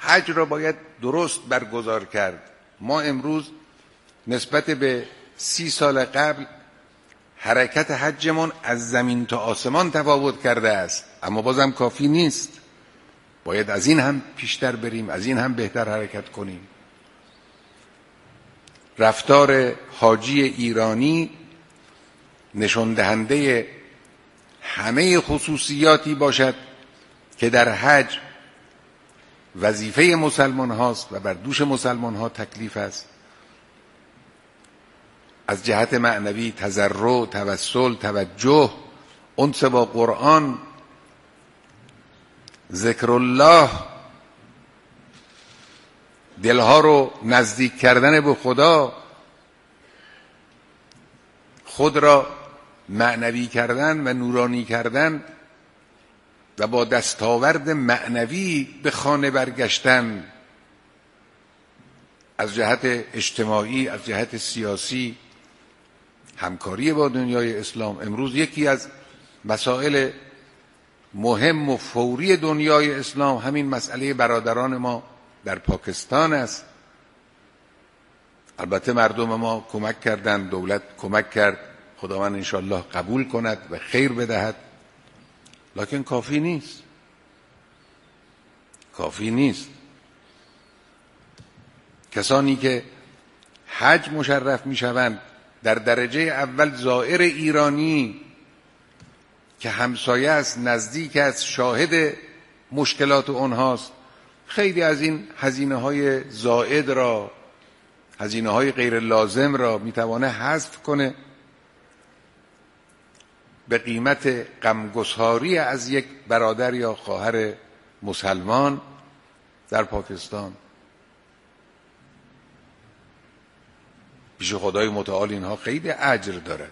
حج را باید درست برگزار کرد. ما امروز نسبت به 30 سال قبل حرکت حجمون از زمین تا آسمان تفاوت کرده است، اما بازم کافی نیست. باید از این هم پیشتر بریم، از این هم بهتر حرکت کنیم. رفتار حاجی ایرانی نشان دهنده همه خصوصیاتی باشد که در حج وظیفه مسلمان هاست و بر دوش مسلمان ها تکلیف است. از جهت معنوی تضرع، توسل، توجه، انس با قرآن، ذکر الله، دلها رو نزدیک کردن به خدا، خود را معنوی کردن و نورانی کردن و با دستاورد معنوی به خانه برگشتن. از جهت اجتماعی، از جهت سیاسی، همکاری با دنیای اسلام. امروز یکی از مسائل مهم و فوری دنیای اسلام همین مسئله برادران ما در پاکستان است. البته مردم ما کمک کردن، دولت کمک کرد، خداوند انشاءالله قبول کند و خیر بدهد، لکن کافی نیست. کافی نیست. کسانی که حج مشرف می شوند در درجه اول زائر ایرانی که همسایه است، نزدیک است، شاهد مشکلات اونهاست، خیلی از این هزینه‌های زائد را، هزینه‌های غیر لازم را میتوانه حذف کنه به قیمت غمگساری از یک برادر یا خواهر مسلمان در پاکستان. پیش خدای متعال اینها خیلی اجر دارد.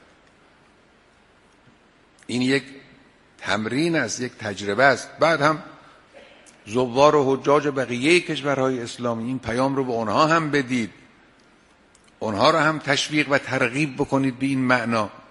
این یک تمرین است، یک تجربه است. بعد هم زوار و حجاج بقیه کشورهای اسلامی این پیام رو به اونها هم بدید، اونها رو هم تشویق و ترغیب بکنید به این معنا.